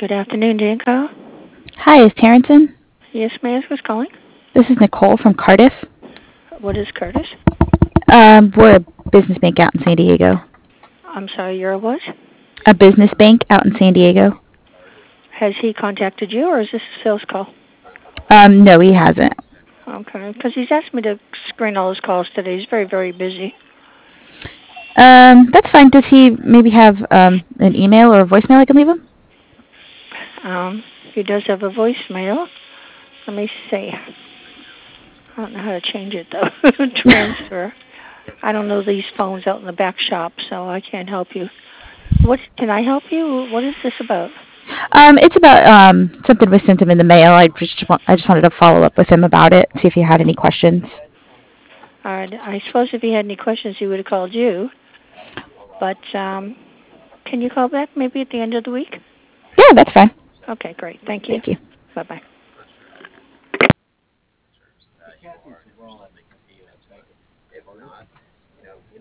Good afternoon, Danco. Hi, is Terrence in? Yes, may I ask who's calling? This is Nicole from Cardiff. What is Curtis? We're a business bank out in San Diego. I'm sorry, you're a what? A business bank out in San Diego. Has he contacted you, or is this a sales call? No, he hasn't. Okay, because he's asked me to screen all his calls today. He's very, very busy. That's fine. Does he maybe have an email or a voicemail I can leave him? He does have a voicemail. Let me see. I don't know how to change it though. Transfer. I don't know these phones out in the back shop, so I can't help you. What can I help you? What is this about? It's about something was sent him in the mail. I just wanted to follow up with him about it, see if he had any questions. I suppose if he had any questions, he would have called you. But can you call back maybe at the end of the week? Yeah, that's fine. Okay, great. Thank you. Thank you. Bye bye.